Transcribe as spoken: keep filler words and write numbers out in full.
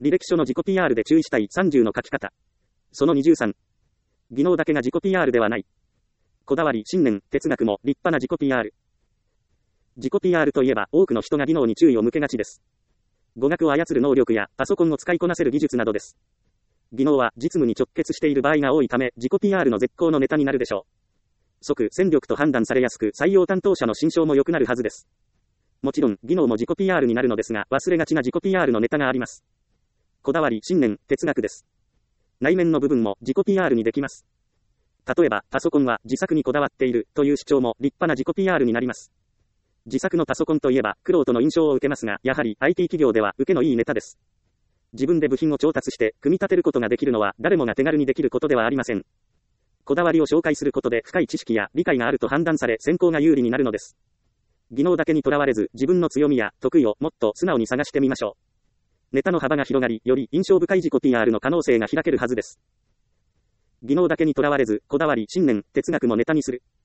履歴書の自己 ピーアール で注意したいさんじゅうの書き方。そのにじゅうさん。技能だけが自己 ピーアール ではない。こだわり、信念、哲学も立派な自己 ピーアール。自己 ピーアール といえば多くの人が技能に注意を向けがちです。語学を操る能力やパソコンを使いこなせる技術などです。技能は実務に直結している場合が多いため、自己 ピーアール の絶好のネタになるでしょう。即戦力と判断されやすく、採用担当者の心象も良くなるはずです。もちろん、技能も自己 ピーアール になるのですが、忘れがちな自己 ピーアール のネタがあります。こだわり、信念、哲学です。内面の部分も自己 ピーアール にできます。例えば、パソコンは自作にこだわっているという主張も立派な自己 ピーアール になります。自作のパソコンといえば、苦労との印象を受けますが、やはり アイティー 企業では受けのいいネタです。自分で部品を調達して、組み立てることができるのは、誰もが手軽にできることではありません。こだわりを紹介することで、深い知識や理解があると判断され、選考が有利になるのです。技能だけにとらわれず、自分の強みや得意をもっと素直に探してみましょう。ネタの幅が広がり、より印象深い自己 ピーアール の可能性が開けるはずです。技能だけにとらわれず、こだわり、信念、哲学もネタにする。